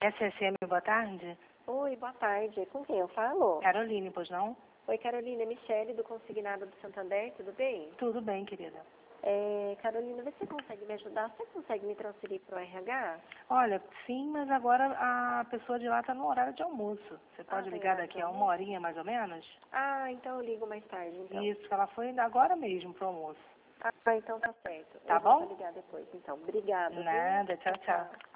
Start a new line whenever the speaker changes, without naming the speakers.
SSM, boa tarde.
Oi, boa tarde. Com quem eu falo?
Caroline, pois não?
Oi, Carolina, é Michele do Consignado do Santander, tudo bem?
Tudo bem, querida.
Carolina, você consegue me ajudar? Você consegue me transferir para o RH?
Olha, sim, mas agora a pessoa de lá está no horário de almoço. Você pode
tá em
ligar
horário de
daqui a uma
almoço?
horinha, mais ou menos?
Então eu ligo mais tarde, então.
Isso, ela foi agora mesmo pro almoço.
Então tá certo.
Tá
Eu volto a
bom?
ligar depois, então. Obrigada, viu?
Nada, tchau, tchau.